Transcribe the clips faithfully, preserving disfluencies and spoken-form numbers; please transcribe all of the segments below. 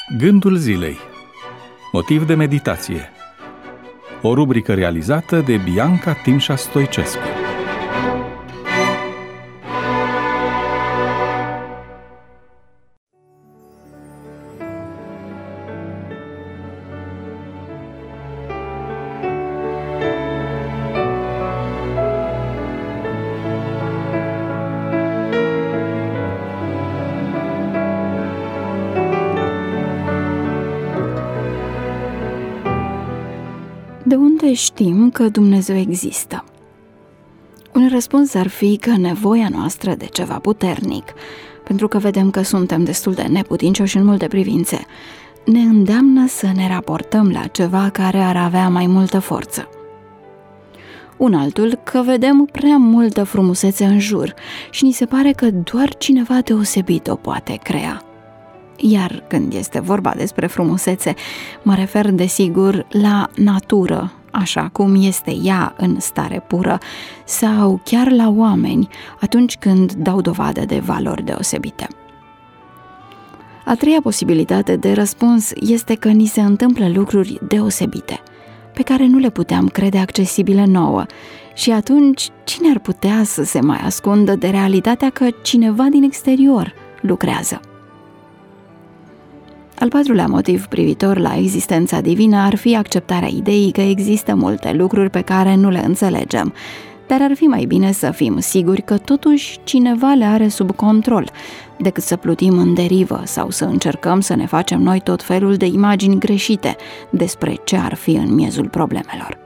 Gândul zilei. Motiv de meditație. O rubrică realizată de Bianca Timșa Stoicescu. De unde știm că Dumnezeu există? Un răspuns ar fi că nevoia noastră de ceva puternic, pentru că vedem că suntem destul de neputincioși în multe privințe, ne îndeamnă să ne raportăm la ceva care ar avea mai multă forță. Un altul, că vedem prea multă frumusețe în jur și ni se pare că doar cineva deosebit o poate crea. Iar când este vorba despre frumusețe, mă refer desigur la natură, așa cum este ea în stare pură, sau chiar la oameni atunci când dau dovadă de valori deosebite. A treia posibilitate de răspuns este că ni se întâmplă lucruri deosebite, pe care nu le puteam crede accesibile nouă, și atunci cine ar putea să se mai ascundă de realitatea că cineva din exterior lucrează? Al patrulea motiv privitor la existența divină ar fi acceptarea ideii că există multe lucruri pe care nu le înțelegem, dar ar fi mai bine să fim siguri că totuși cineva le are sub control, decât să plutim în derivă sau să încercăm să ne facem noi tot felul de imagini greșite despre ce ar fi în miezul problemelor.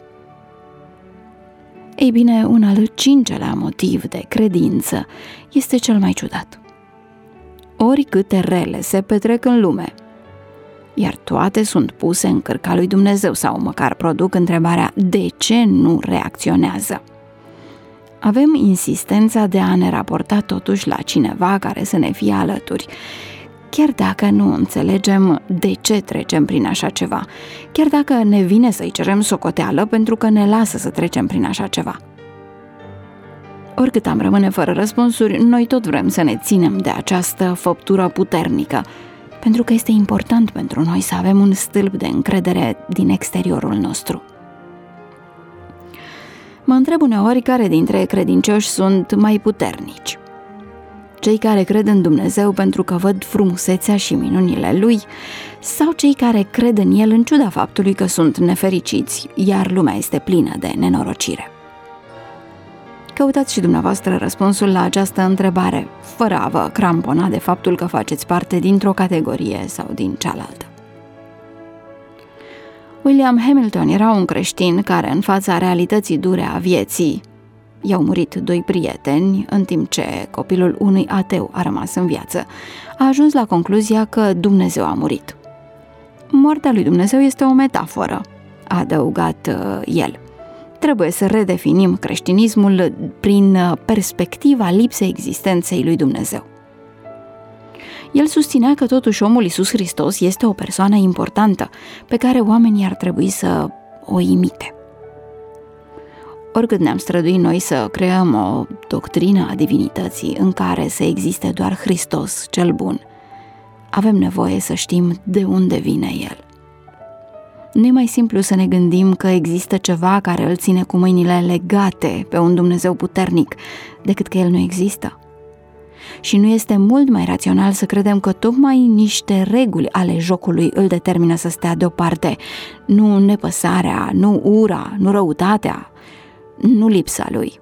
Ei bine, un al cincelea motiv de credință este cel mai ciudat. Oricâte rele se petrec în lume, iar toate sunt puse în cârca lui Dumnezeu sau măcar produc întrebarea de ce nu reacționează. Avem insistența de a ne raporta totuși la cineva care să ne fie alături, chiar dacă nu înțelegem de ce trecem prin așa ceva, chiar dacă ne vine să-i cerem socoteală pentru că ne lasă să trecem prin așa ceva. Oricât am rămâne fără răspunsuri, noi tot vrem să ne ținem de această făptură puternică, pentru că este important pentru noi să avem un stâlp de încredere din exteriorul nostru. Mă întreb uneori care dintre credincioși sunt mai puternici. Cei care cred în Dumnezeu pentru că văd frumusețea și minunile Lui, sau cei care cred în El în ciuda faptului că sunt nefericiți, iar lumea este plină de nenorocire? Căutați și dumneavoastră răspunsul la această întrebare, fără a vă crampona de faptul că faceți parte dintr-o categorie sau din cealaltă. William Hamilton era un creștin care, în fața realității dure a vieții, i-au murit doi prieteni, în timp ce copilul unui ateu a rămas în viață, a ajuns la concluzia că Dumnezeu a murit. Moartea lui Dumnezeu este o metaforă, a adăugat uh, el. Trebuie să redefinim creștinismul prin perspectiva lipsei existenței lui Dumnezeu. El susținea că totuși omul Iisus Hristos este o persoană importantă pe care oamenii ar trebui să o imite. Oricât ne-am străduit noi să creăm o doctrină a divinității în care să existe doar Hristos cel bun, avem nevoie să știm de unde vine El. Nu e mai simplu să ne gândim că există ceva care îl ține cu mâinile legate pe un Dumnezeu puternic, decât că El nu există? Și nu este mult mai rațional să credem că tocmai niște reguli ale jocului îl determină să stea deoparte, nu nepăsarea, nu ura, nu răutatea, nu lipsa Lui?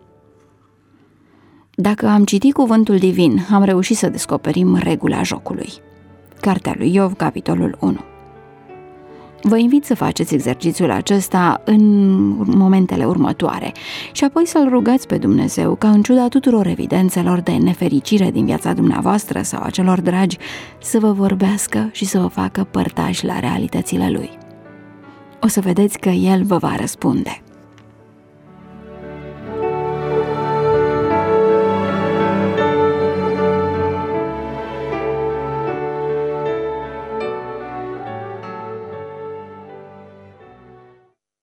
Dacă am citit cuvântul divin, am reușit să descoperim regula jocului. Cartea lui Iov, capitolul unu. Vă invit să faceți exercițiul acesta în momentele următoare și apoi să-L rugați pe Dumnezeu ca, în ciuda tuturor evidențelor de nefericire din viața dumneavoastră sau a celor dragi, să vă vorbească și să vă facă părtași la realitățile Lui. O să vedeți că El vă va răspunde.